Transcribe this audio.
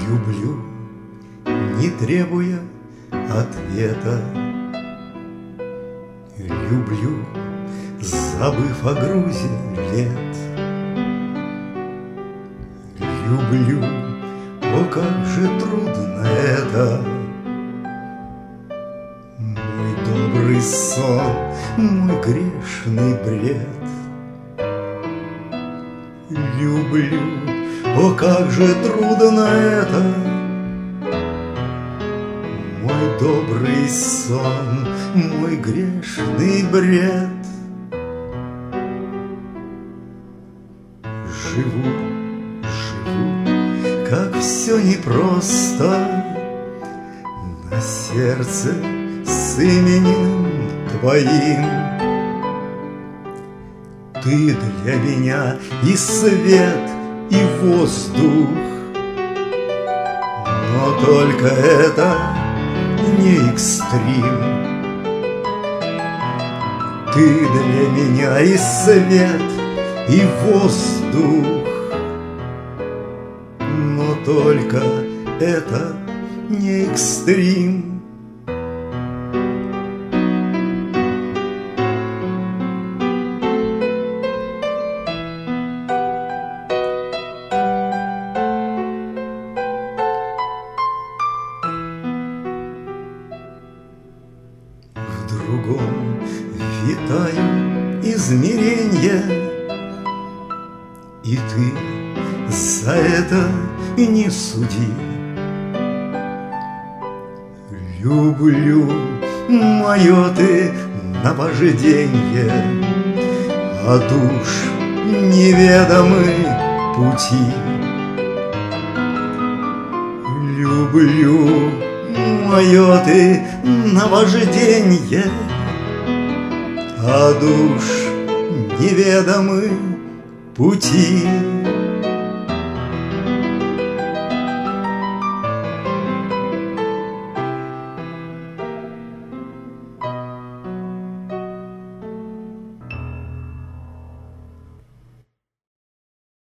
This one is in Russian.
Люблю, не требуя ответа. Люблю, забыв о грузе лет. Люблю, о, как же трудно это. Мой добрый сон, мой грешный бред. Люблю, о, как же трудно это. Мой добрый сон, мой грешный бред. Живу, как все непросто на сердце с именем Твоим. Ты для меня и свет, и воздух, но только это не экстрим. Ты для меня и свет, и воздух, но только это не экстрим. В другом витаю измеренье, и ты за это не суди. Люблю мое ты наважденье, а душ неведомы пути. Люблю мое ты наважденье, а душ неведомы пути.